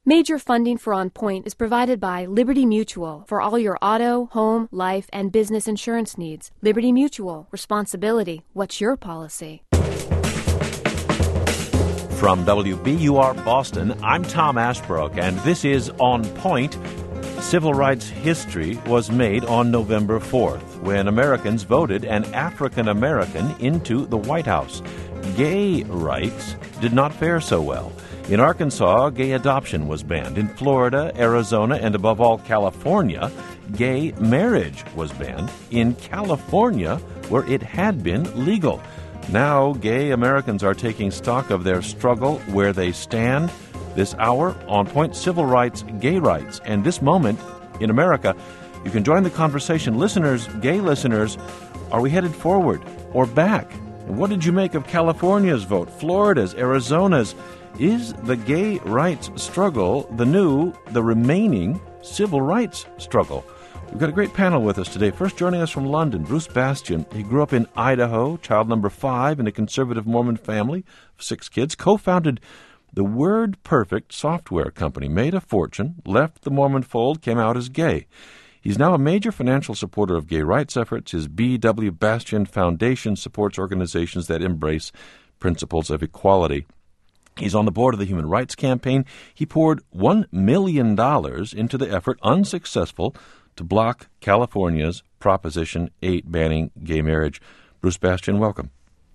Major funding for On Point is provided by Liberty Mutual for all your auto, home, life, and business insurance needs. Liberty Mutual. Responsibility. What's your policy? From WBUR Boston, I'm Tom Ashbrook, and this is On Point. Civil rights history was made on November 4th when Americans voted an African American into the White House. Gay rights did not fare so well. In Arkansas, gay adoption was banned. In Florida, Arizona, and above all, California, gay marriage was banned. In California, where it had been legal. Now, gay Americans are taking stock of their struggle, where they stand. This hour, On Point, civil rights, gay rights. And this moment in America, you can join the conversation. Listeners, gay listeners, are we headed forward or back? And what did you make of California's vote, Florida's, Arizona's? Is the gay rights struggle the remaining civil rights struggle? We've got a great panel with us today. First, joining us from London, Bruce Bastian. He grew up in Idaho, child number 5 in a conservative Mormon family of 6 kids, co-founded the WordPerfect software company, made a fortune, left the Mormon fold, came out as gay. He's now a major financial supporter of gay rights efforts. His B.W. Bastian Foundation supports organizations that embrace principles of equality. He's on the board of the Human Rights Campaign. He poured $1 million into the effort, unsuccessful, to block California's Proposition 8 banning gay marriage. Bruce Bastian, welcome.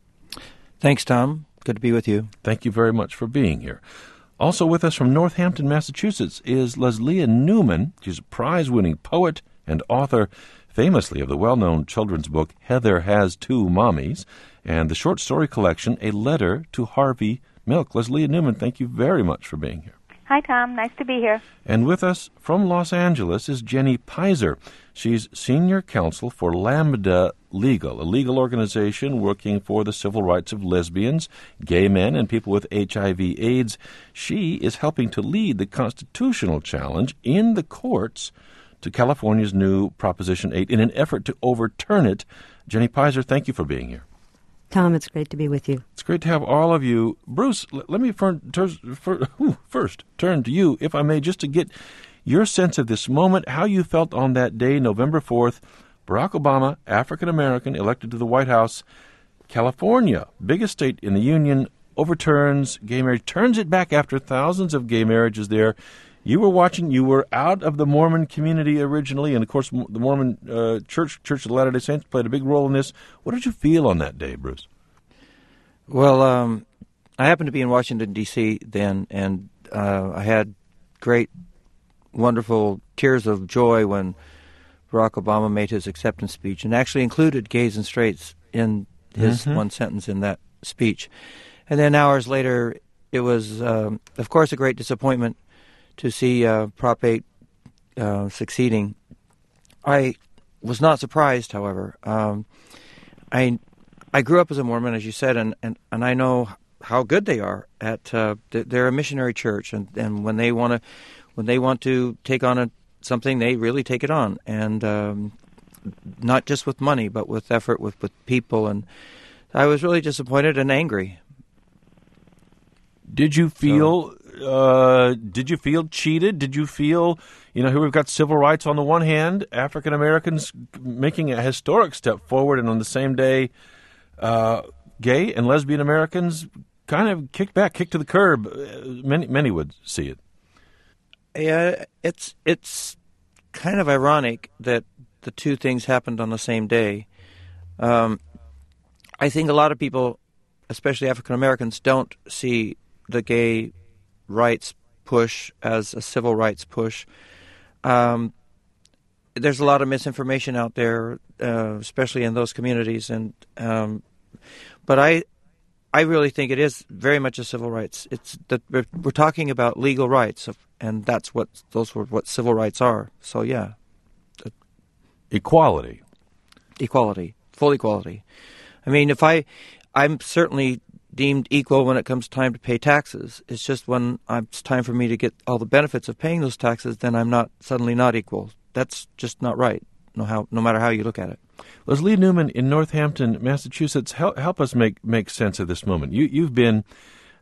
Thanks, Tom. Good to be with you. Thank you very much for being here. Also with us from Northampton, Massachusetts, is Leslia Newman. She's a prize-winning poet and author, famously of the well-known children's book Heather Has Two Mommies, and the short story collection A Letter to Harvey Milk. Leslia Newman, thank you very much for being here. Hi, Tom. Nice to be here. And with us from Los Angeles is Jenny Pizer. She's senior counsel for Lambda Legal, a legal organization working for the civil rights of lesbians, gay men, and people with HIV/AIDS. She is helping to lead the constitutional challenge in the courts to California's new Proposition 8 in an effort to overturn it. Jenny Pizer, thank you for being here. Tom, it's great to be with you. It's great to have all of you. Bruce, let me first turn to you, if I may, just to get your sense of this moment, how you felt on that day, November 4th, Barack Obama, African-American, elected to the White House. California, biggest state in the Union, overturns gay marriage, turns it back after thousands of gay marriages there. You were watching, you were out of the Mormon community originally, and of course the Mormon Church of the Latter-day Saints played a big role in this. What did you feel on that day, Bruce? Well, I happened to be in Washington, D.C. then, and I had great, wonderful tears of joy when Barack Obama made his acceptance speech, and actually included gays and straights in his one sentence in that speech. And then hours later, it was, of course, a great disappointment to see Prop 8 succeeding. I was not surprised, however. I grew up as a Mormon, as you said, and I know how good they are at. They're a missionary church, and when they want to take on something, they really take it on, and not just with money, but with effort, with people. And I was really disappointed and angry. Did you feel? Did you feel cheated? Did you feel, here we've got civil rights on the one hand, African Americans making a historic step forward, and on the same day, gay and lesbian Americans kind of kicked to the curb. Many would see it. Yeah, it's kind of ironic that the two things happened on the same day. I think a lot of people, especially African Americans, don't see the gay rights push as a civil rights push. There's a lot of misinformation out there, especially in those communities, and but I really think it is very much a civil rights. It's that we're talking about legal rights, and those were what civil rights are. So yeah, equality, full equality. I mean, I'm certainly deemed equal when it comes time to pay taxes. It's just when it's time for me to get all the benefits of paying those taxes, then I'm suddenly not equal. That's just not right, no matter how you look at it. Leslia Newman in Northampton, Massachusetts, help us make sense of this moment. You've been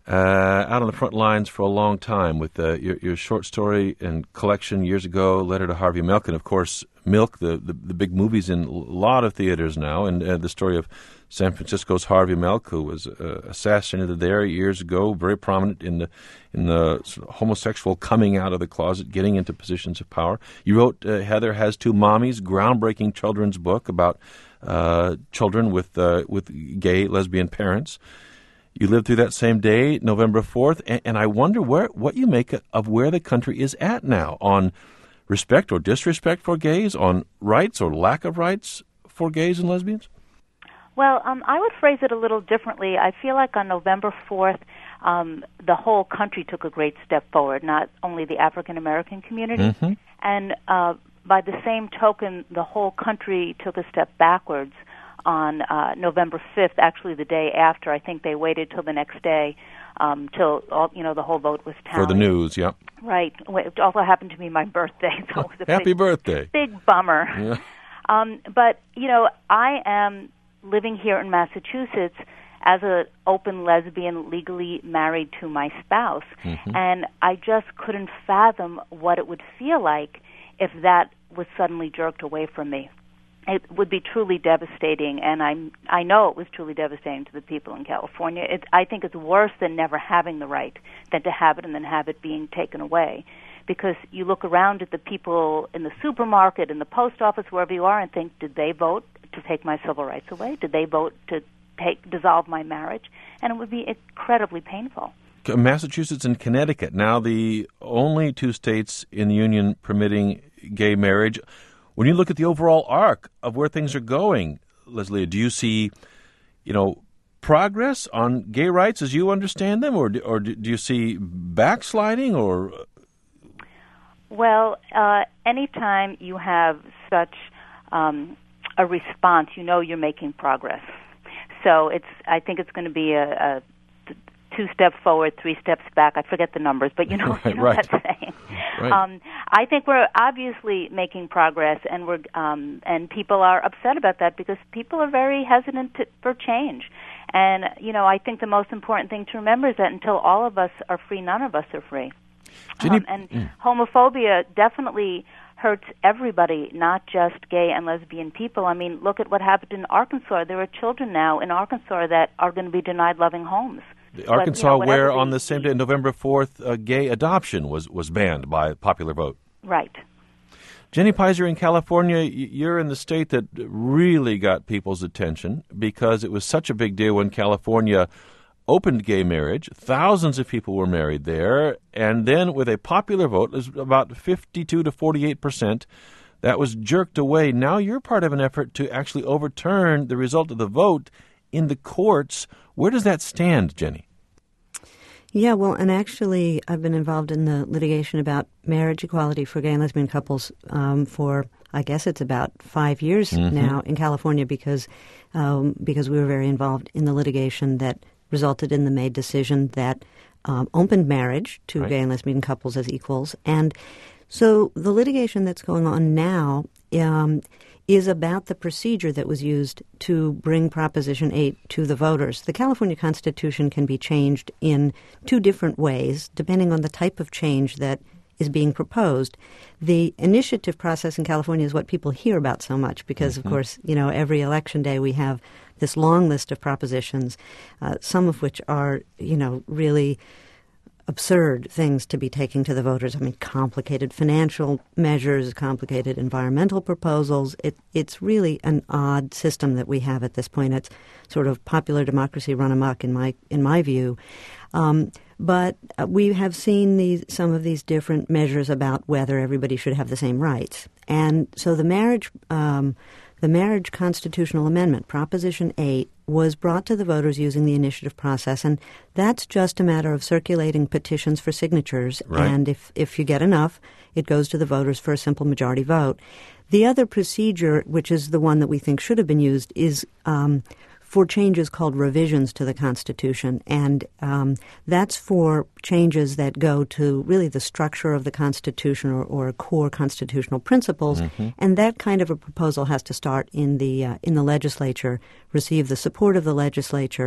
out on the front lines for a long time with your short story and collection years ago, Letter to Harvey Milk, and of course Milk, the big movies in a lot of theaters now, and the story of San Francisco's Harvey Milk, who was assassinated there years ago, very prominent in the sort of homosexual coming out of the closet, getting into positions of power. You wrote Heather Has Two Mommies, groundbreaking children's book about children with gay, lesbian parents. You lived through that same day, November 4th, and I wonder what you make of where the country is at now on respect or disrespect for gays, on rights or lack of rights for gays and lesbians? Well, I would phrase it a little differently. I feel like on November 4th, the whole country took a great step forward, not only the African-American community. Mm-hmm. And by the same token, the whole country took a step backwards on November 5th, actually the day after. I think they waited till the next day till the whole vote was tallied. For the news, yeah. Right. It also happened to be my birthday, so it was a Happy birthday. Big bummer. Yeah. But, I am living here in Massachusetts as an open lesbian legally married to my spouse, mm-hmm. and I just couldn't fathom what it would feel like if that was suddenly jerked away from me. It would be truly devastating, and I know it was truly devastating to the people in California. I think it's worse than never having the right than to have it and then have it being taken away. Because you look around at the people in the supermarket, in the post office, wherever you are, and think, did they vote to take my civil rights away? Did they vote to dissolve my marriage? And it would be incredibly painful. Massachusetts and Connecticut, now the only two states in the union permitting gay marriage. When you look at the overall arc of where things are going, Leslie, do you see, progress on gay rights as you understand them, or do you see backsliding, or? Well, anytime you have such a response, you're making progress. So I think it's going to be a 2 steps forward, 3 steps back. I forget the numbers, but you know right. that saying. Right. I think we're obviously making progress, and and people are upset about that because people are very hesitant for change. And I think the most important thing to remember is that until all of us are free, none of us are free. Homophobia definitely hurts everybody, not just gay and lesbian people. I mean, look at what happened in Arkansas. There are children now in Arkansas that are going to be denied loving homes. Arkansas, where on the same day, November 4th, gay adoption was banned by popular vote. Right. Jenny Pizer, in California, you're in the state that really got people's attention because it was such a big deal when California opened gay marriage. Thousands of people were married there. And then with a popular vote, it was about 52 to 48%, that was jerked away. Now you're part of an effort to actually overturn the result of the vote in the courts. Where does that stand, Jenny? Yeah, well, and actually I've been involved in the litigation about marriage equality for gay and lesbian couples for, I guess it's about 5 years mm-hmm. now in California because we were very involved in the litigation that resulted in the May decision that opened marriage to right. gay and lesbian couples as equals. And so the litigation that's going on now is about the procedure that was used to bring Proposition 8 to the voters. The California Constitution can be changed in 2 different ways, depending on the type of change that is being proposed. The initiative process in California is what people hear about so much because, mm-hmm. of course, every election day we have this long list of propositions, some of which are, really absurd things to be taking to the voters. I mean, complicated financial measures, complicated environmental proposals. It's really an odd system that we have at this point. It's sort of popular democracy run amok in my view. But we have seen some of these different measures about whether everybody should have the same rights. And so the marriage constitutional amendment, Proposition 8, was brought to the voters using the initiative process, and that's just a matter of circulating petitions for signatures, right. and if you get enough, it goes to the voters for a simple majority vote. The other procedure, which is the one that we think should have been used, is for changes called revisions to the Constitution, and that's for changes that go to really the structure of the Constitution or core constitutional principles, mm-hmm. and that kind of a proposal has to start in the legislature, receive the support of the legislature,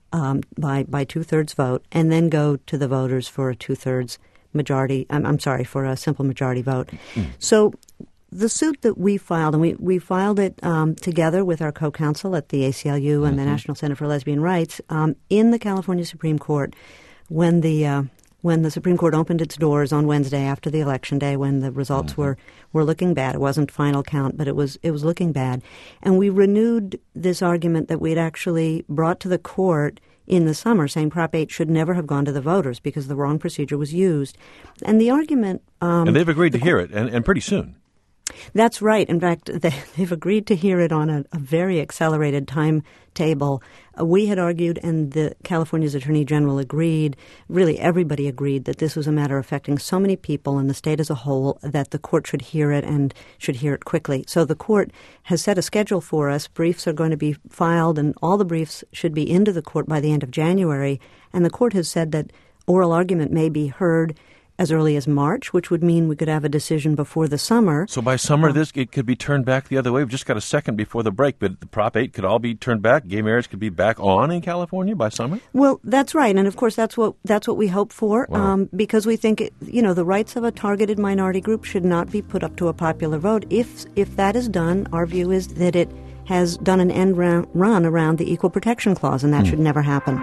by two-thirds vote, and then go to the voters for a two-thirds majority. For a simple majority vote. So the suit that we filed, and we filed it together with our co-counsel at the ACLU and the National Center for Lesbian Rights in the California Supreme Court when the Supreme Court opened its doors on Wednesday after the election day, when the results were looking bad. It wasn't final count, but it was looking bad. And we renewed this argument that we'd actually brought to the court in the summer, saying Prop 8 should never have gone to the voters because the wrong procedure was used. And the argument... and they've agreed to hear it, and pretty soon. That's right. In fact, they've agreed to hear it on a very accelerated timetable. We had argued, and the California's Attorney General agreed, really everybody agreed, that this was a matter affecting so many people in the state as a whole that the court should hear it and should hear it quickly. So the court has set a schedule for us. Briefs are going to be filed, and all the briefs should be into the court by the end of January. And the court has said that oral argument may be heard as early as March, which would mean we could have a decision before the summer. So by summer, it could be turned back the other way. We've just got a second before the break, but the Prop 8 could all be turned back. Gay marriage could be back on in California by summer? Well, that's right. And, of course, that's what we hope for, because we think, the rights of a targeted minority group should not be put up to a popular vote. If that is done, our view is that it has done an end run around the Equal Protection Clause, and that should never happen.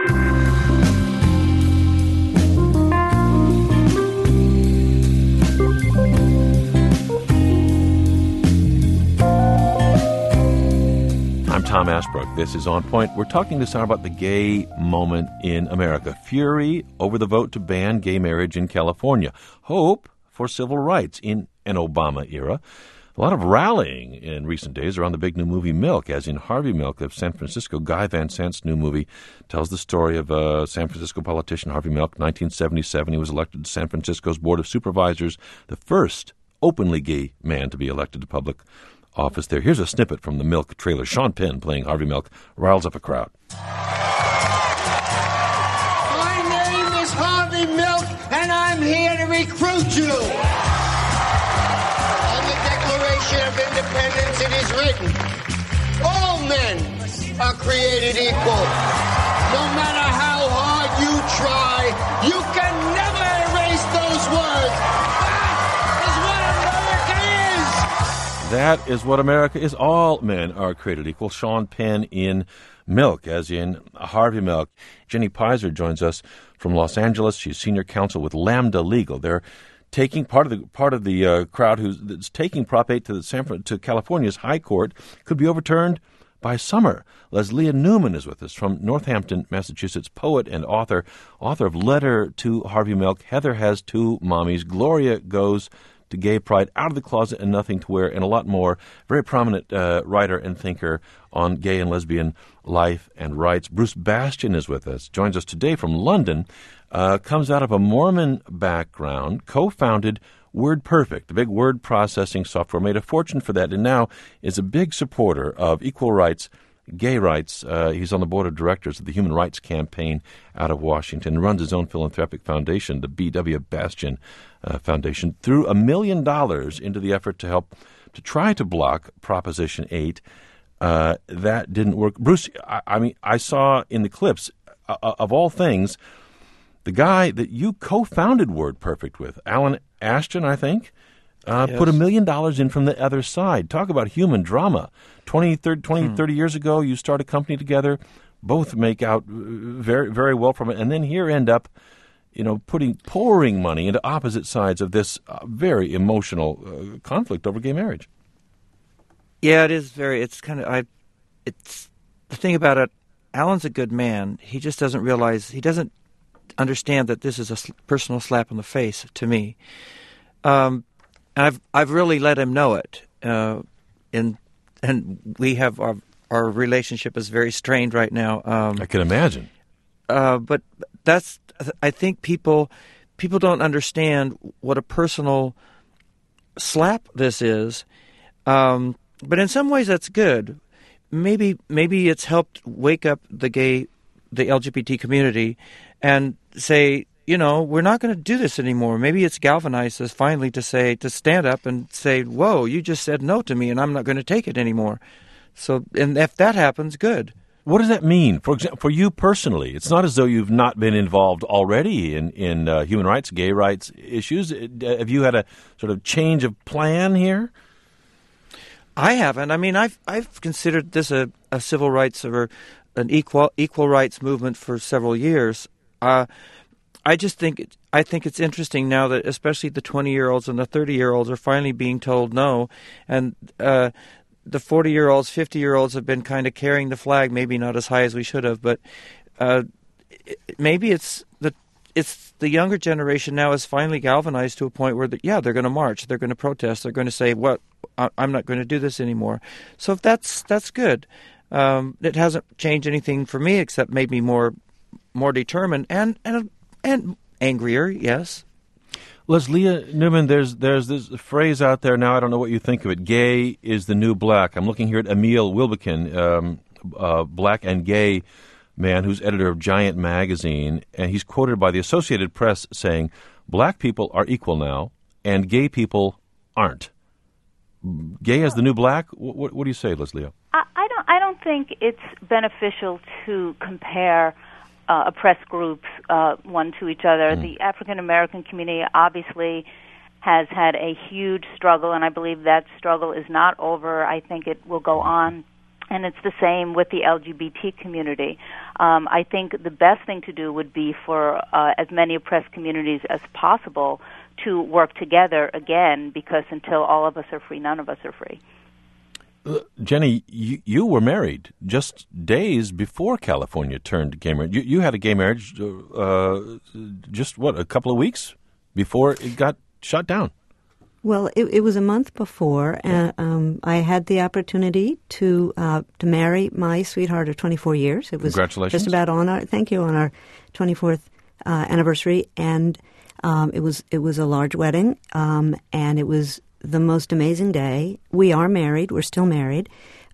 I'm Tom Ashbrook. This is On Point. We're talking this hour about the gay moment in America. Fury over the vote to ban gay marriage in California. Hope for civil rights in an Obama era. A lot of rallying in recent days around the big new movie Milk, as in Harvey Milk of San Francisco. Guy Van Sant's new movie tells the story of San Francisco politician Harvey Milk. 1977, he was elected to San Francisco's Board of Supervisors, the first openly gay man to be elected to public office there. Here's a snippet from the Milk trailer. Sean Penn, playing Harvey Milk, riles up a crowd. My name is Harvey Milk, and I'm here to recruit you. On the Declaration of Independence, it is written, all men are created equal. No matter how hard you try, you can never erase those words. That is what America is. All men are created equal. Sean Penn in Milk, as in Harvey Milk. Jenny Pizer joins us from Los Angeles. She's senior counsel with Lambda Legal. They're taking part of the crowd that's taking Prop 8 to California's High Court. Could be overturned by summer. Leslie Newman is with us from Northampton, Massachusetts, poet and author of Letter to Harvey Milk. Heather Has Two Mommies. Gloria Goes to Gay Pride, Out of the Closet and Nothing to Wear, and a lot more. Very prominent writer and thinker on gay and lesbian life and rights. Bruce Bastian is with us, joins us today from London, comes out of a Mormon background, co-founded WordPerfect, the big word processing software, made a fortune for that, and now is a big supporter of equal rights, gay rights. He's on the board of directors of the Human Rights Campaign out of Washington, runs his own philanthropic foundation, the B.W. Bastian Foundation, threw $1 million into the effort to help to try to block Proposition 8. That didn't work. Bruce, I saw in the clips, of all things, the guy that you co-founded WordPerfect with, Alan Ashton, I think, yes, put $1 million in from the other side. Talk about human drama. 30 years ago, you start a company together, both make out very, very well from it, and then here end up, pouring money into opposite sides of this very emotional conflict over gay marriage. Yeah, it is it's the thing about it, Alan's a good man. He just doesn't realize, he doesn't understand that this is a personal slap in the face to me. And I've really let him know it. And we have our relationship is very strained right now. I can imagine. But I think people don't understand what a personal slap this is. But in some ways that's good. Maybe it's helped wake up the LGBT community and say, we're not going to do this anymore. Maybe it's galvanized us finally to stand up and say, whoa, you just said no to me and I'm not going to take it anymore. So, and if that happens, good. What does that mean? For example, for you personally, it's not as though you've not been involved already in human rights, gay rights issues. Have you had a sort of change of plan here? I haven't. I mean, I've considered this a civil rights or an equal rights movement for several years. I think it's interesting now that especially the 20-year-olds and the 30-year-olds are finally being told no, and the 40-year-olds, 50-year-olds have been kind of carrying the flag, maybe not as high as we should have, but maybe it's the younger generation now is finally galvanized to a point where they're going to march, they're going to protest, they're going to say, "What? I'm not going to do this anymore." So that's good. It hasn't changed anything for me except made me more determined and angrier. Yes. Leslia Newman, there's this phrase out there now. I don't know what you think of it. Gay is the new black. I'm looking here at Emil Wilbekin, black and gay man who's editor of Giant magazine, and he's quoted by the Associated Press saying, "Black people are equal now, and gay people aren't." Gay as the new black? What do you say, Leslia? I don't think it's beneficial to compare oppressed groups one to each other. The African American community obviously has had a huge struggle, and I believe that struggle is not over. I think it will go on, and it's the same with the LGBT community. I think the best thing to do would be for as many oppressed communities as possible to work together again, because until all of us are free, none of us are free. Jenny, you were married just days before California turned gay marriage. You had a gay marriage just, a couple of weeks before it got shut down? Well, it was a month before, and I had the opportunity to marry my sweetheart of 24 years. It was Congratulations. Just about on our 24th anniversary, and it was a large wedding, and it was the most amazing day. We are married. We're still married.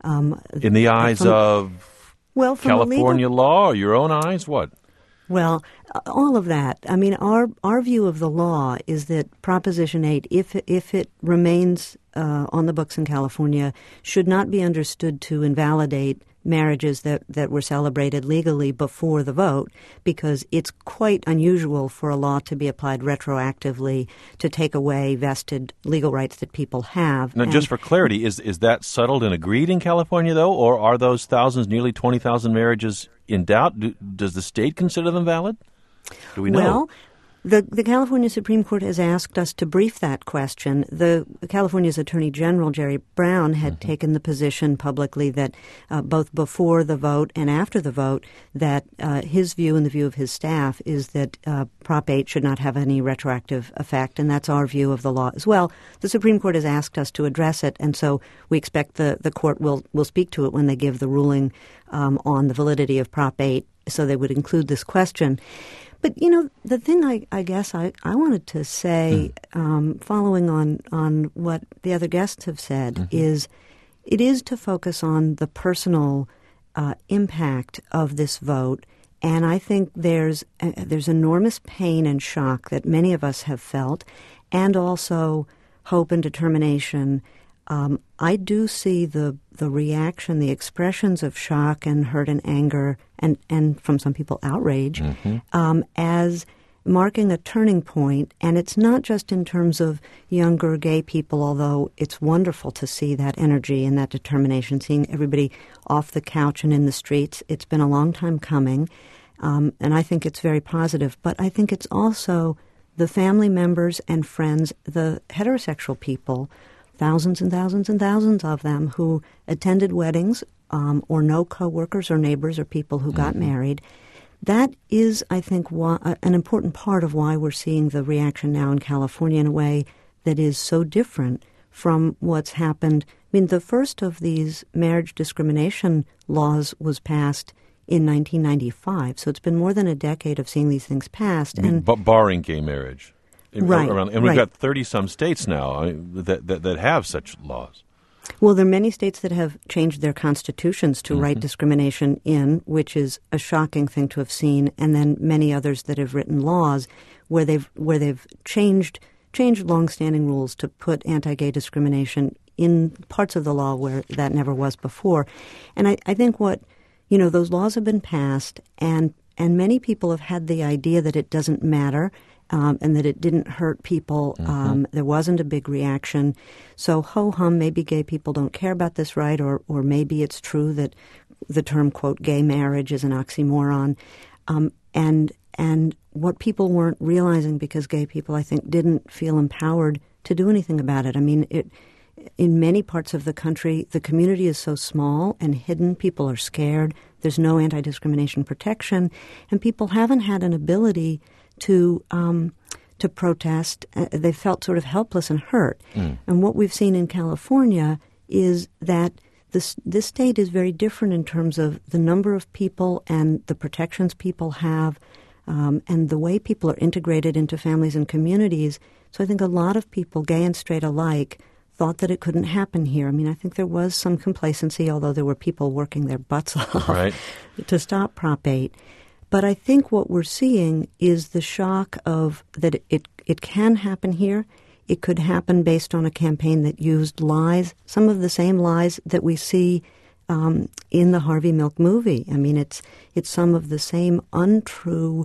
In the eyes of California law, or your own eyes, what? Well, all of that. I mean, our view of the law is that Proposition 8, if it remains on the books in California, should not be understood to invalidate marriages that were celebrated legally before the vote, because it's quite unusual for a law to be applied retroactively to take away vested legal rights that people have. Now, just for clarity, is that settled and agreed in California, though, or are those nearly 20,000 marriages in doubt? Does the state consider them valid? Do we know? Well, the California Supreme Court has asked us to brief that question. California's Attorney General, Jerry Brown, had taken the position publicly that both before the vote and after the vote, that his view and the view of his staff is that Prop 8 should not have any retroactive effect, and that's our view of the law as well. The Supreme Court has asked us to address it, and so we expect the court will speak to it when they give the ruling on the validity of Prop 8, so they would include this question. But, the thing I guess I wanted to say, following on what the other guests have said, is it is to focus on the personal impact of this vote. And I think there's enormous pain and shock that many of us have felt, and also hope and determination. I do see the reaction, the expressions of shock and hurt and anger, and from some people outrage, as marking a turning point. And it's not just in terms of younger gay people, although it's wonderful to see that energy and that determination, seeing everybody off the couch and in the streets. It's been a long time coming, and I think it's very positive. But I think it's also the family members and friends, the heterosexual people, thousands and thousands and thousands of them who attended weddings or know coworkers or neighbors or people who got married. That is, I think, an important part of why we're seeing the reaction now in California in a way that is so different from what's happened. I mean, the first of these marriage discrimination laws was passed in 1995, so it's been more than a decade of seeing these things passed. And barring gay marriage. Right. And we've got 30-some states now that have such laws. Well, there are many states that have changed their constitutions to write discrimination in, which is a shocking thing to have seen, and then many others that have written laws where they've changed longstanding rules to put anti-gay discrimination in parts of the law where that never was before. And I think what those laws have been passed, and many people have had the idea that it doesn't matter and that it didn't hurt people. There wasn't a big reaction. So ho-hum, maybe gay people don't care about this right, or maybe it's true that the term, quote, gay marriage is an oxymoron. And what people weren't realizing, because gay people, I think, didn't feel empowered to do anything about it. I mean, in many parts of the country, the community is so small and hidden. People are scared. There's no anti-discrimination protection, and people haven't had an ability to protest. They felt sort of helpless and hurt. And what we've seen in California is that this state is very different in terms of the number of people and the protections people have, and the way people are integrated into families and communities. So I think a lot of people, gay and straight alike, thought that it couldn't happen here. I mean, I think there was some complacency, although there were people working their butts off to stop Prop 8. But I think what we're seeing is the shock of that it can happen here. It could happen based on a campaign that used lies, some of the same lies that we see in the Harvey Milk movie. I mean, it's some of the same untrue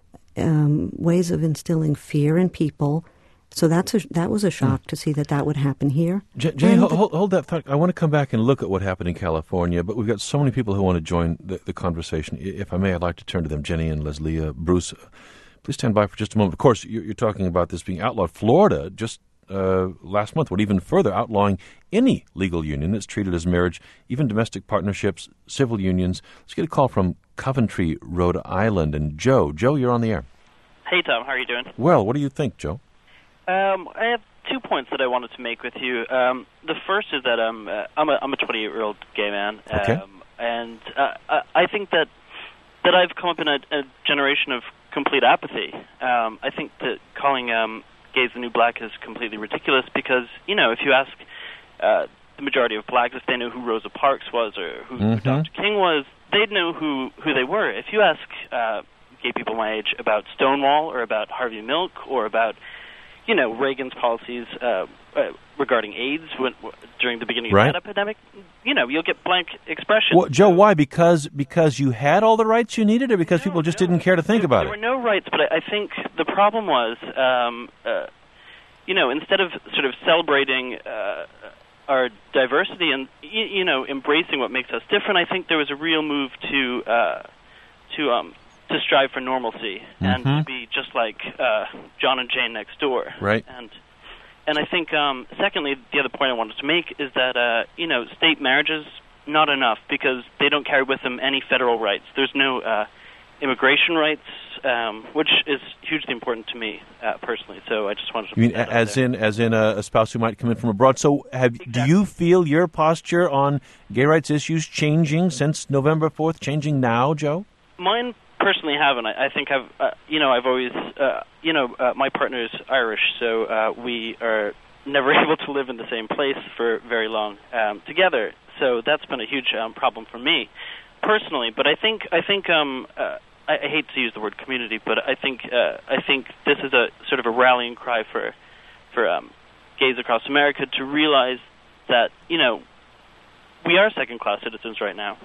ways of instilling fear in people. So that was a shock to see that would happen here. Jenny, hold that thought. I want to come back and look at what happened in California, but we've got so many people who want to join the conversation. If I may, I'd like to turn to them. Jenny and Leslie, Bruce, please stand by for just a moment. Of course, you're talking about this being outlawed. Florida just last month went even further, outlawing any legal union that's treated as marriage, even domestic partnerships, civil unions. Let's get a call from Coventry, Rhode Island. And Joe, you're on the air. Hey, Tom. How are you doing? Well, what do you think, Joe? I have 2 points that I wanted to make with you. The first is that I'm a 28-year-old gay man, and I think that I've come up in a generation of complete apathy. I think that calling gays the new black is completely ridiculous because, if you ask the majority of blacks if they know who Rosa Parks was or who Dr. King was, they'd know who they were. If you ask gay people my age about Stonewall or about Harvey Milk or about Reagan's policies regarding AIDS during the beginning of that epidemic, you'll get blank expressions. Well, Joe, why? Because you had all the rights you needed, or because people just didn't care to think about it? There were no rights, but I think the problem was, instead of sort of celebrating our diversity and, embracing what makes us different, I think there was a real move to strive for normalcy and to be just like John and Jane next door. Right. And I think, secondly, the other point I wanted to make is that, state marriages, not enough because they don't carry with them any federal rights. There's no immigration rights, which is hugely important to me personally. So I just wanted to. You mean as in a spouse who might come in from abroad? So do you feel your posture on gay rights issues changing since November 4th? Changing now, Joe? Mine personally haven't. I think I've always my partner is Irish, so we are never able to live in the same place for very long together. So that's been a huge problem for me personally. But I think I hate to use the word community, but I think this is a sort of a rallying cry for gays across America to realize that we are second-class citizens right now.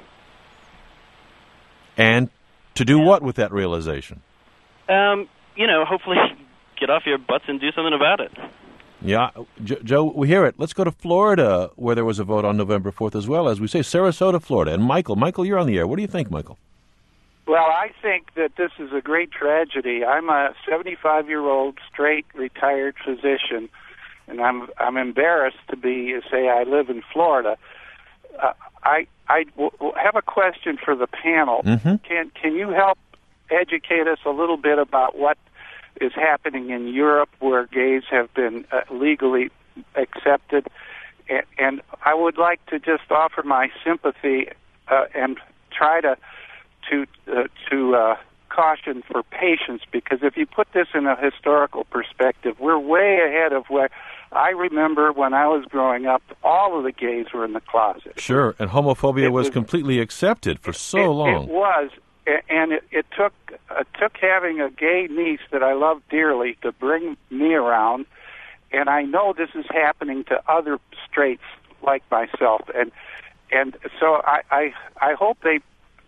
And to do what with that realization? Hopefully get off your butts and do something about it. Yeah, Joe, we hear it. Let's go to Florida, where there was a vote on November 4th as well, as we say, Sarasota, Florida. And Michael, you're on the air. What do you think, Michael? Well, I think that this is a great tragedy. I'm a 75-year-old straight retired physician, and I'm embarrassed to say I live in Florida. I have a question for the panel. Can you help educate us a little bit about what is happening in Europe, where gays have been legally accepted? And I would like to just offer my sympathy and try to caution for patience, because if you put this in a historical perspective, we're way ahead of where I remember when I was growing up, all of the gays were in the closet. Sure, and homophobia was completely accepted for so long. It was, and it took having a gay niece that I loved dearly to bring me around, and I know this is happening to other straights like myself, and so I hope they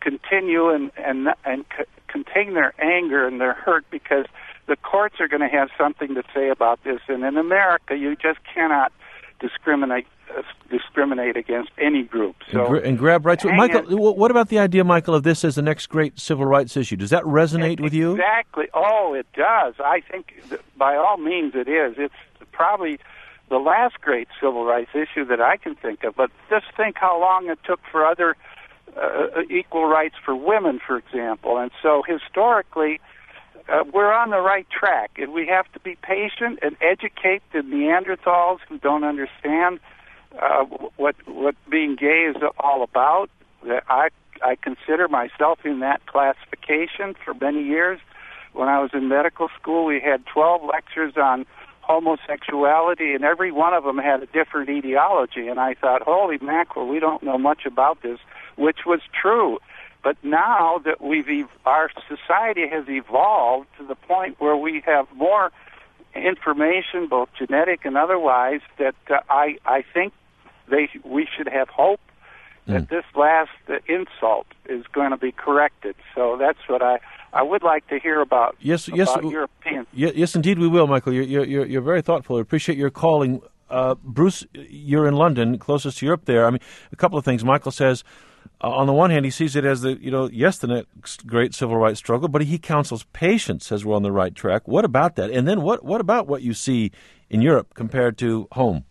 continue and contain their anger and their hurt, because the courts are going to have something to say about this. And in America, you just cannot discriminate against any group. So and grab rights. Michael, what about the idea, Michael, of this as the next great civil rights issue? Does that resonate with you? Exactly. Oh, it does. I think by all means it is. It's probably the last great civil rights issue that I can think of. But just think how long it took for other equal rights for women, for example. And so historically, we're on the right track, and we have to be patient and educate the Neanderthals who don't understand what being gay is all about. I consider myself in that classification for many years. When I was in medical school, we had 12 lectures on homosexuality, and every one of them had a different etiology. And I thought, holy mackerel, we don't know much about this, which was true. But now that our society has evolved to the point where we have more information, both genetic and otherwise, that I think we should have hope that this last insult is going to be corrected. So that's what I would like to hear about. Yes, your opinion. Yes, indeed, we will, Michael. You're very thoughtful. I appreciate your calling. Bruce, you're in London, closest to Europe there. I mean, a couple of things. Michael says, on the one hand, he sees it as the next great civil rights struggle, but he counsels patience, says we're on the right track. What about that? And then what about what you see in Europe compared to home?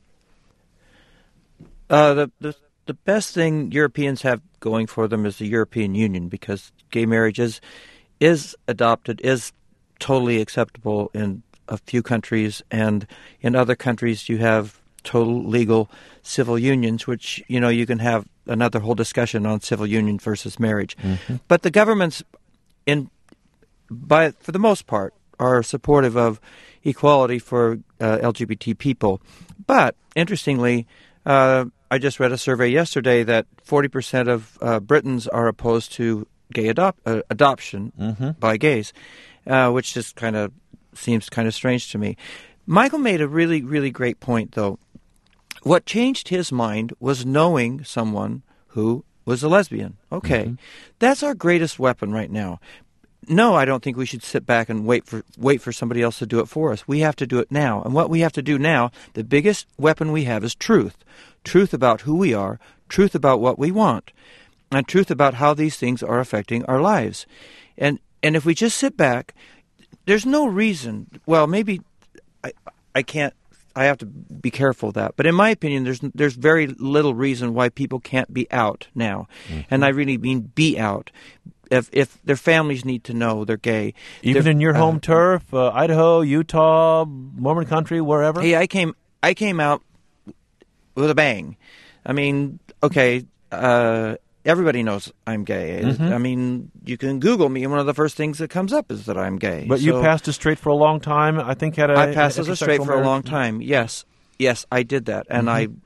The best thing Europeans have going for them is the European Union, because gay marriage is adopted, is totally acceptable in a few countries, and in other countries you have total legal civil unions, which, you can have another whole discussion on civil union versus marriage. Mm-hmm. But the governments, for the most part, are supportive of equality for LGBT people. But, interestingly, I just read a survey yesterday that 40% of Britons are opposed to gay adoption by gays, which just seems kind of strange to me. Michael made a really, really great point, though. What changed his mind was knowing someone who was a lesbian. Okay, that's our greatest weapon right now. No, I don't think we should sit back and wait for somebody else to do it for us. We have to do it now. And what we have to do now, the biggest weapon we have is truth. Truth about who we are, truth about what we want, and truth about how these things are affecting our lives. And if we just sit back, there's no reason. Well, maybe I can't. I have to be careful of that. But in my opinion, there's very little reason why people can't be out now. And I really mean be out. If their families need to know they're gay. Even in your home turf, Idaho, Utah, Mormon country, wherever? Hey, I came out with a bang. I mean, okay, everybody knows I'm gay. I mean, you can Google me, and one of the first things that comes up is that I'm gay. But you passed as straight for a long time. I think I passed as a straight for a long time. Yes, I did that, and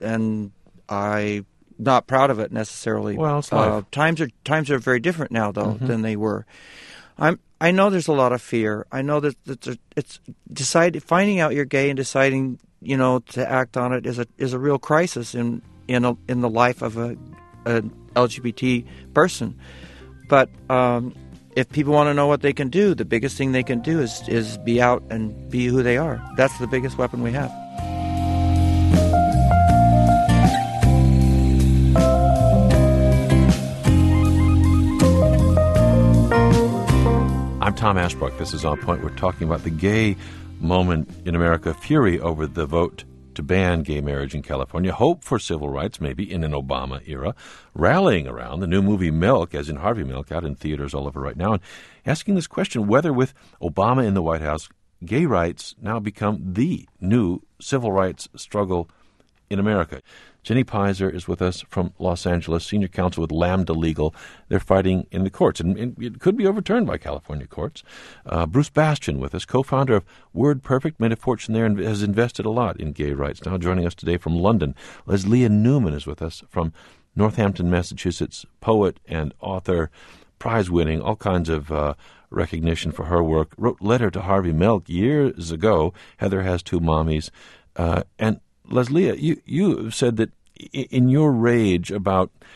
I not proud of it necessarily. Well, it's life. Times are very different now, though, than they were. I know there's a lot of fear. I know that it's finding out you're gay and deciding to act on it is a real crisis in the life of an LGBT person. But if people want to know what they can do, the biggest thing they can do is be out and be who they are. That's the biggest weapon we have. I'm Tom Ashbrook. This is On Point. We're talking about the gay moment in America, fury over the vote to ban gay marriage in California, hope for civil rights maybe in an Obama era, rallying around the new movie Milk, as in Harvey Milk, out in theaters all over right now, and asking this question whether with Obama in the White House, gay rights now become the new civil rights struggle in America. Jenny Pizer is with us from Los Angeles, senior counsel with Lambda Legal. They're fighting in the courts, and it could be overturned by California courts. Bruce Bastian with us, co-founder of WordPerfect, made a fortune there and has invested a lot in gay rights. Now joining us today from London, Leslia Newman is with us from Northampton, Massachusetts, poet and author, prize-winning, all kinds of recognition for her work. Wrote Letter to Harvey Milk years ago. Heather Has Two Mommies. And Leslia, you said that in your rage about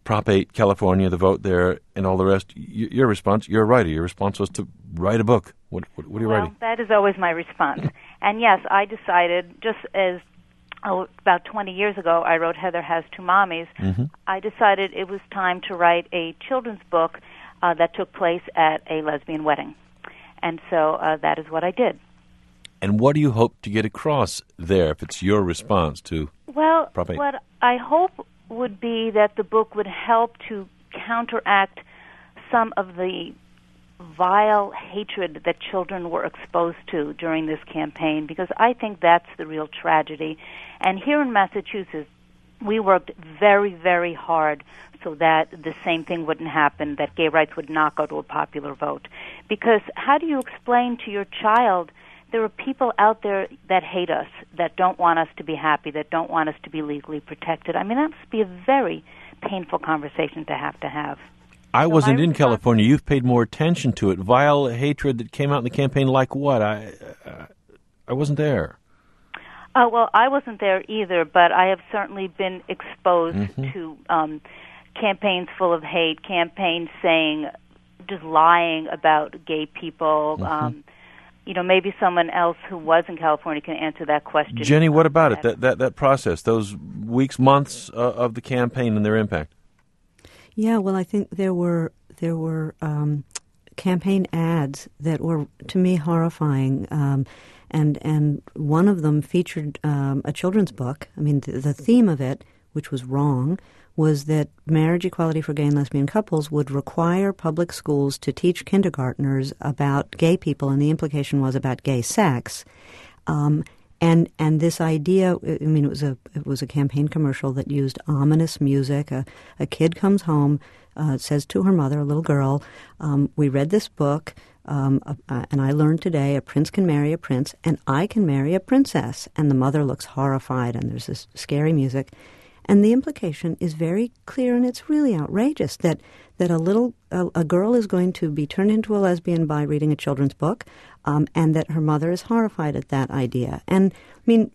Prop 8, California, the vote there, and all the rest. Your response, you're a writer. Your response was to write a book. What are you writing? Well, that is always my response. And yes, I decided, just as about 20 years ago I wrote Heather Has Two Mommies, I decided it was time to write a children's book that took place at a lesbian wedding. And so that is what I did. And what do you hope to get across there, if it's your response to Prop 8? What I hope would be that the book would help to counteract some of the vile hatred that children were exposed to during this campaign, because I think that's the real tragedy. And here in Massachusetts, we worked very, very hard so that the same thing wouldn't happen, that gay rights would not go to a popular vote. Because how do you explain to your child there are people out there that hate us, that don't want us to be happy, that don't want us to be legally protected? I mean, that must be a very painful conversation to have. I wasn't in California. You've paid more attention to it. Vile hatred that came out in the campaign, like what? I wasn't there. Well, I wasn't there either, but I have certainly been exposed to campaigns full of hate, campaigns saying, just lying about gay people. Maybe someone else who was in California can answer that question. Jenny, what about it, that process, those weeks, months of the campaign and their impact? Yeah, well, I think there were campaign ads that were, to me, horrifying, and one of them featured a children's book. I mean, the theme of it, which was wrong, was that marriage equality for gay and lesbian couples would require public schools to teach kindergartners about gay people, and the implication was about gay sex. And this idea, I mean, it was a campaign commercial that used ominous music. A kid comes home, says to her mother, a little girl, we read this book, and I learned today a prince can marry a prince, and I can marry a princess. And the mother looks horrified, and there's this scary music. And the implication is very clear, and it's really outrageous that a girl is going to be turned into a lesbian by reading a children's book, and that her mother is horrified at that idea. And I mean,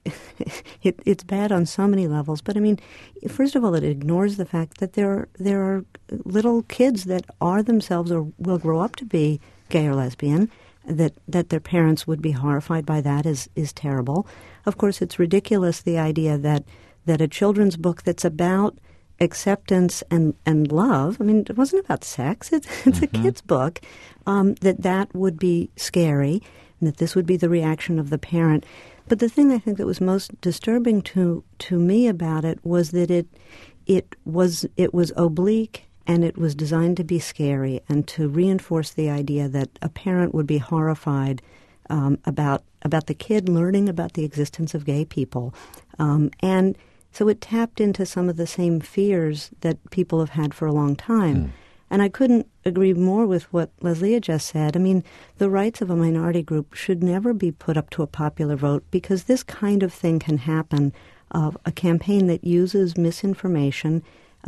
it's bad on so many levels. But I mean, first of all, it ignores the fact that there are little kids that are themselves or will grow up to be gay or lesbian. That their parents would be horrified by that is terrible. Of course, it's ridiculous, the idea that a children's book that's about acceptance and love, I mean, it wasn't about sex, it's a kid's book, that would be scary, and that this would be the reaction of the parent. But the thing I think that was most disturbing to me about it was that it was oblique, and it was designed to be scary and to reinforce the idea that a parent would be horrified about the kid learning about the existence of gay people. And so it tapped into some of the same fears that people have had for a long time. And I couldn't agree more with what Leslia just said. I mean, the rights of a minority group should never be put up to a popular vote, because this kind of thing can happen, of a campaign that uses misinformation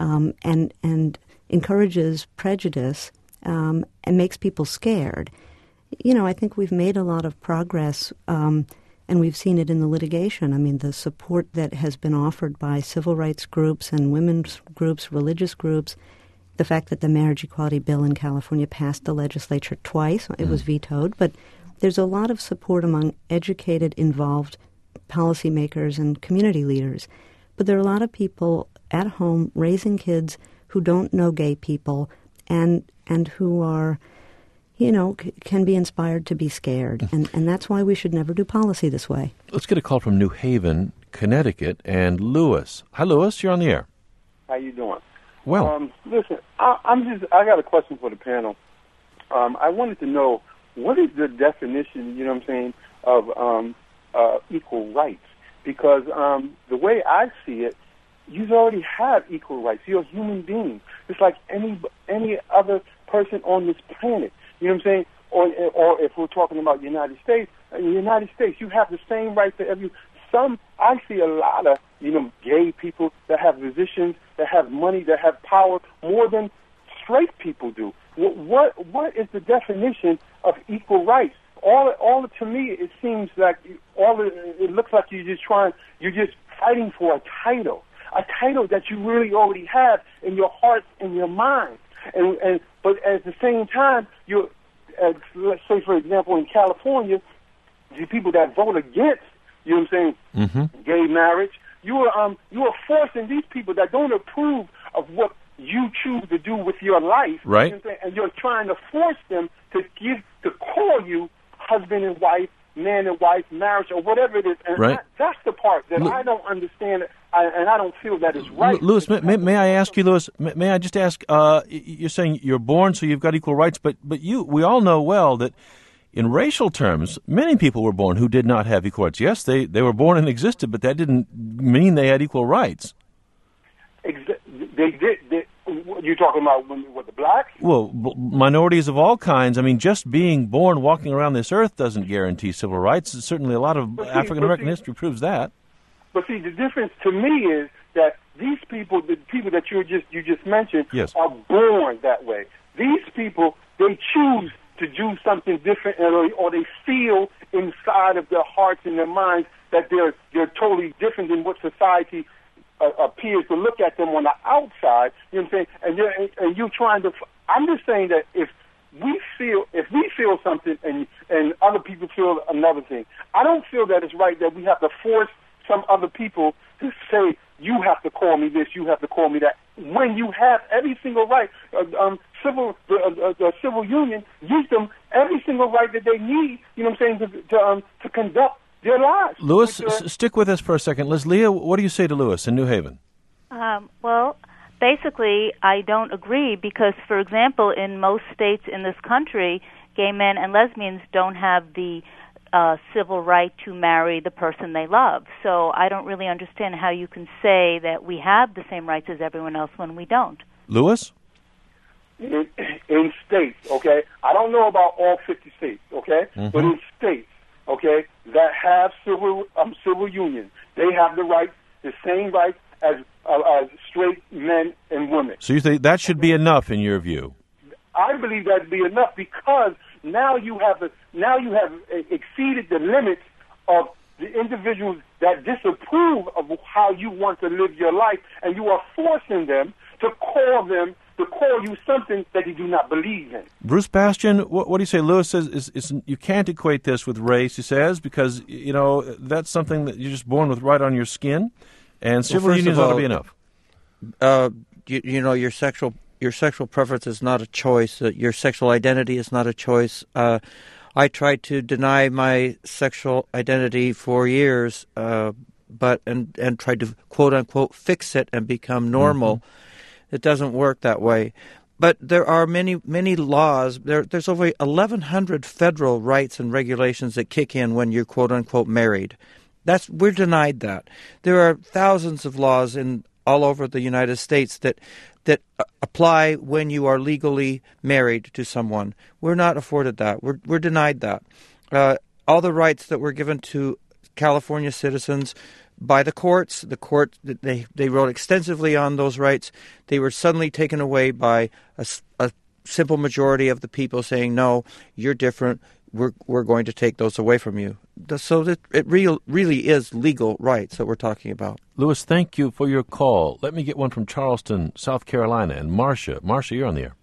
and encourages prejudice and makes people scared. You know, I think we've made a lot of progress, and we've seen it in the litigation. I mean, the support that has been offered by civil rights groups and women's groups, religious groups, the fact that the marriage equality bill in California passed the legislature twice, it was vetoed, but there's a lot of support among educated, involved policymakers and community leaders. But there are a lot of people at home raising kids who don't know gay people and who are, you know, can be inspired to be scared. And that's why we should never do policy this way. Let's get a call from New Haven, Connecticut, and Lewis. Hi, Lewis. You're on the air. How you doing? Well, listen, I got a question for the panel. I wanted to know, what is the definition, you know what I'm saying, of equal rights? Because the way I see it, you already have equal rights. You're a human being. It's like any other person on this planet. You know what I'm saying? Or if we're talking about the United States, in the United States, you have the same rights to every. I see a lot of, you know, gay people that have positions, that have money, that have power more than straight people do. What is the definition of equal rights? All to me, it seems like it looks like you're just fighting for a title. a title that you really already have in your heart and your mind. But at the same time, let's say, for example, in California, the people that vote against, you know what I'm saying, gay marriage, you are forcing these people that don't approve of what you choose to do with your life, right? You know what I'm saying, and you're trying to force them to call you husband and wife, man and wife, marriage, or whatever it is. And right. That's the part that I don't understand, and I don't feel that is right. Lewis, may I ask you, Lewis? May I just ask? You're saying you're born, so you've got equal rights, but we all know well that in racial terms, many people were born who did not have equal rights. Yes, they were born and existed, but that didn't mean they had equal rights. They did. You're talking about with the blacks? Well, minorities of all kinds. I mean, just being born, walking around this earth doesn't guarantee civil rights. Certainly a lot of African-American history proves that. But see, the difference to me is that these people, the people that you just mentioned, yes, are born that way. These people, they choose to do something different, or they feel inside of their hearts and their minds that they're totally different than what society appears to look at them on the outside. You know what I'm saying? And you're trying to. I'm just saying that if we feel something and other people feel another thing, I don't feel that it's right that we have to force some other people to say, you have to call me this, you have to call me that, when you have every single right. The civil union gives them every single right that they need, you know what I'm saying, to conduct their lives. Lewis, stick with us for a second. Liz, Leah, what do you say to Lewis in New Haven? Well, basically, I don't agree because, for example, in most states in this country, gay men and lesbians don't have the civil right to marry the person they love. So I don't really understand how you can say that we have the same rights as everyone else when we don't. Lewis? In states, okay? I don't know about all 50 states, okay? Mm-hmm. But in states, okay, that have civil unions, they have the same rights as straight men and women. So you think that should be enough in your view? I believe that would be enough because now you have exceeded the limits of the individuals that disapprove of how you want to live your life, and you are forcing them to call you something that you do not believe in. Bruce Bastian, what do you say? Lewis says is you can't equate this with race, he says, because, you know, that's something that you're just born with right on your skin, and civil unions ought to be enough. You know, your sexual preference is not a choice. Your sexual identity is not a choice. I tried to deny my sexual identity for years, but tried to quote unquote fix it and become normal. Mm-hmm. It doesn't work that way. But there are many laws. There's over 1,100 federal rights and regulations that kick in when you're quote unquote married. We're denied that. There are thousands of laws all over the United States that apply when you are legally married to someone. We're not afforded that. We're denied that. All the rights that were given to California citizens by the courts, they wrote extensively on those rights. They were suddenly taken away by a simple majority of the people saying, no, you're different. We're going to take those away from you. So that it really is legal rights that we're talking about. Lewis, thank you for your call. Let me get one from Charleston, South Carolina. And Marcia, you're on the air.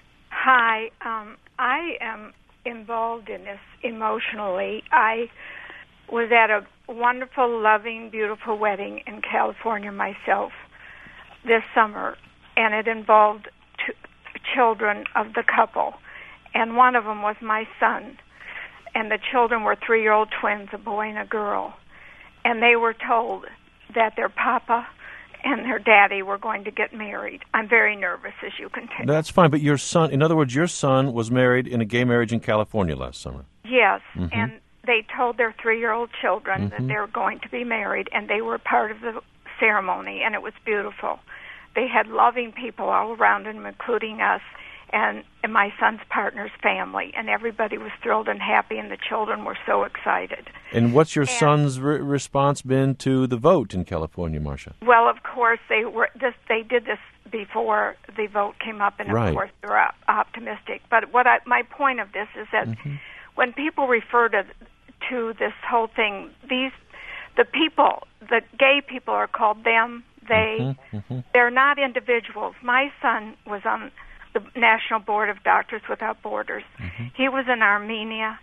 Hi. I am involved in this emotionally. I was at a wonderful, loving, beautiful wedding in California myself this summer, and it involved children of the couple, and one of them was my son, and the children were 3-year-old twins, a boy and a girl, and they were told that their papa and their daddy were going to get married. I'm very nervous, as you can tell. That's fine, but your son, in other words, your son was married in a gay marriage in California last summer. Yes, and they told their 3-year-old children that they were going to be married, and they were part of the ceremony, and it was beautiful. They had loving people all around them, including us and my son's partner's family, and everybody was thrilled and happy, and the children were so excited. And what's your son's response been to the vote in California, Marcia? Well, of course, they did this before the vote came up, and of course they're optimistic. But my point of this is that when people refer to this whole thing, these the gay people are called them, they. They're not individuals. My son was on the National Board of Doctors Without Borders. He was in Armenia,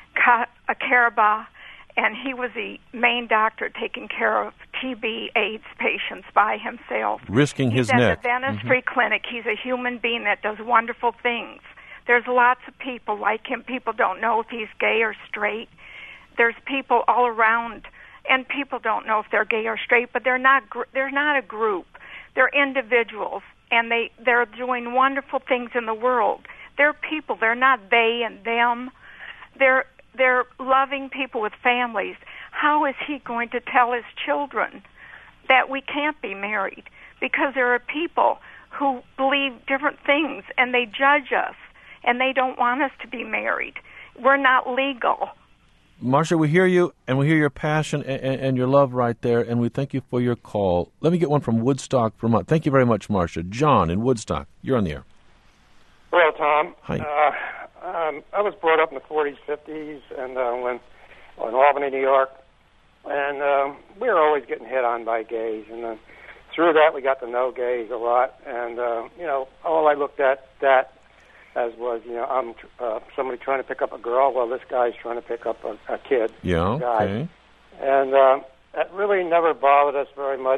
Karabakh, and he was the main doctor taking care of TB AIDS patients by himself. Risking his neck. He's at the Venice Free Clinic. He's a human being that does wonderful things. There's lots of people like him. People don't know if he's gay or straight. There's people all around, and people don't know if they're gay or straight, but they're not a group. They're individuals, and they're doing wonderful things in the world. They're people. They're not they and them. They're loving people with families. How is he going to tell his children that we can't be married? Because there are people who believe different things, and they judge us, and they don't want us to be married. We're not legal. Marcia, we hear you, and we hear your passion and your love right there, and we thank you for your call. Let me get one from Woodstock, Vermont. Thank you very much, Marcia. John in Woodstock, you're on the air. Hello, Tom. Hi. I was brought up in the 40s, 50s, and in Albany, New York, and we were always getting hit on by gays, and through that we got to know gays a lot, and all I looked at that as was, I'm somebody trying to pick up a girl, well, this guy's trying to pick up a kid. Yeah, guy. okay. And that really never bothered us very much,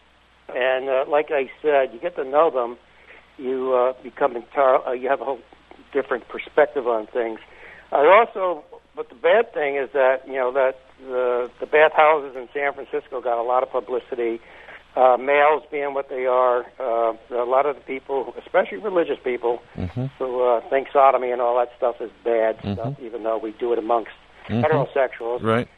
and like I said, you get to know them, you you have a whole different perspective on things. But the bad thing is that that the bathhouses in San Francisco got a lot of publicity. Males being what they are, a lot of the people, especially religious people, who think sodomy and all that stuff is bad stuff, even though we do it amongst heterosexuals. Right.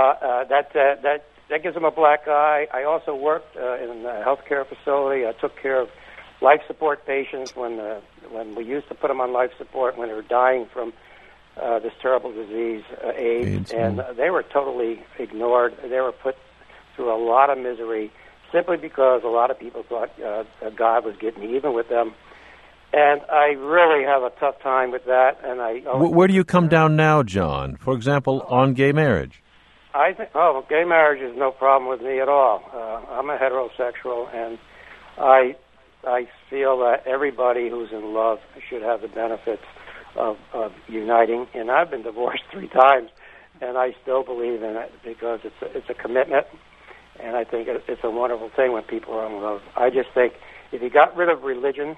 That gives them a black eye. I also worked in a healthcare facility. I took care of life support patients when we used to put them on life support when they were dying from this terrible disease, AIDS, and they were totally ignored. They were put through a lot of misery simply because a lot of people thought God was getting even with them. And I really have a tough time with that. And where do you come down now, John? For example, on gay marriage? I think, gay marriage is no problem with me at all. I'm a heterosexual, and I feel that everybody who's in love should have the benefits of uniting. And I've been divorced 3 times, and I still believe in it because it's a commitment, and I think it's a wonderful thing when people are in love. I just think if you got rid of religion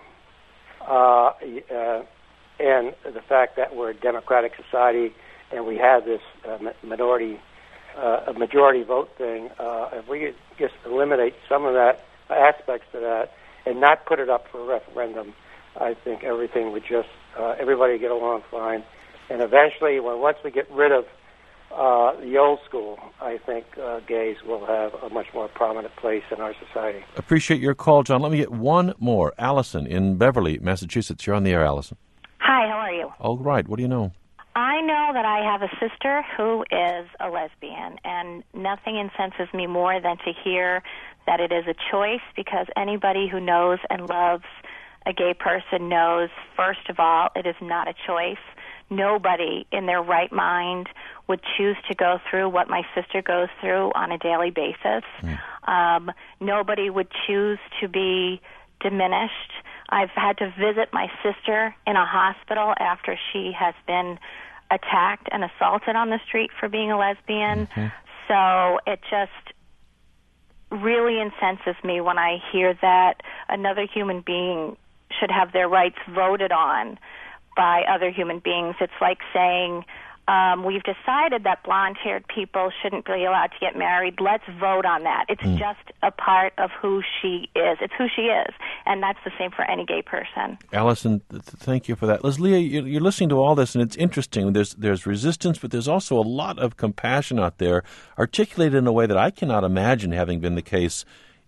and the fact that we're a democratic society and we have this majority vote thing, if we could just eliminate some of that aspects to that and not put it up for a referendum, I think everything would just everybody get along fine. And eventually, once we get rid of the old school, I think gays will have a much more prominent place in our society. Appreciate your call, John. Let me get one more. Allison in Beverly, Massachusetts. You're on the air, Allison. Hi, how are you? All right. What do you know? I know that I have a sister who is a lesbian, and nothing incenses me more than to hear that it is a choice, because anybody who knows and loves a gay person knows, first of all, it is not a choice. Nobody in their right mind would choose to go through what my sister goes through on a daily basis. Nobody would choose to be diminished. I've had to visit my sister in a hospital after she has been attacked and assaulted on the street for being a lesbian. So it just really incenses me when I hear that another human being should have their rights voted on by other human beings. It's like saying, we've decided that blonde-haired people shouldn't be allowed to get married. Let's vote on that. It's just a part of who she is. It's who she is, and that's the same for any gay person. Allison, thank you for that. Leslie, you're listening to all this, and it's interesting. There's resistance, but there's also a lot of compassion out there, articulated in a way that I cannot imagine having been the case,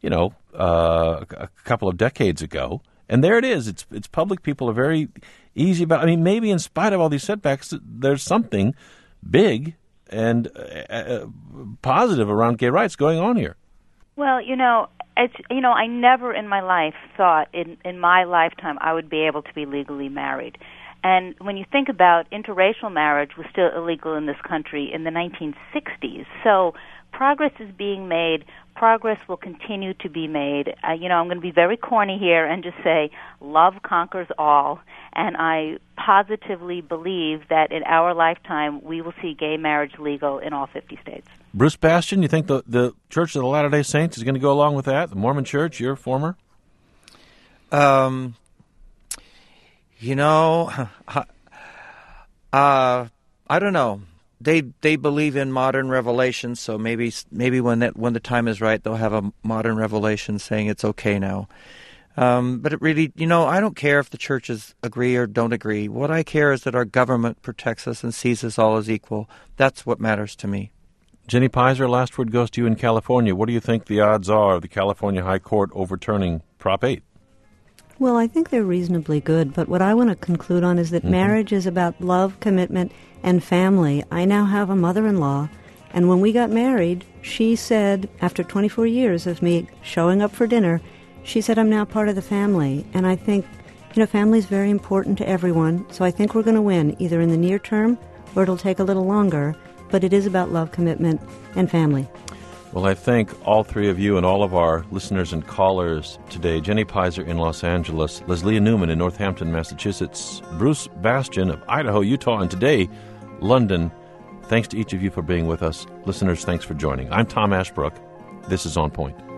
a couple of decades ago. And there it is. It's public. People are very easy about it. I mean, maybe in spite of all these setbacks, there's something big and positive around gay rights going on here. Well, I never in my life thought in my lifetime I would be able to be legally married. And when you think about interracial marriage was still illegal in this country in the 1960s. So progress is being made. Progress will continue to be made. I'm going to be very corny here and just say love conquers all. And I positively believe that in our lifetime we will see gay marriage legal in all 50 states. Bruce Bastian, you think the Church of the Latter-day Saints is going to go along with that? The Mormon Church, your former? I don't know. They believe in modern revelation, so maybe when the time is right, they'll have a modern revelation saying it's okay now. But it really, I don't care if the churches agree or don't agree. What I care is that our government protects us and sees us all as equal. That's what matters to me. Jenny Pizer, last word goes to you in California. What do you think the odds are of the California High Court overturning Prop 8? Well, I think they're reasonably good, but what I want to conclude on is that marriage is about love, commitment, and family. I now have a mother-in-law, and when we got married, she said, after 24 years of me showing up for dinner, she said, I'm now part of the family. And I think, family is very important to everyone, so I think we're going to win, either in the near term or it'll take a little longer, but it is about love, commitment, and family. Well, I thank all three of you and all of our listeners and callers today. Jenny Pizer in Los Angeles, Leslia Newman in Northampton, Massachusetts, Bruce Bastian of Idaho, Utah, and today, London. Thanks to each of you for being with us. Listeners, thanks for joining. I'm Tom Ashbrook. This is On Point.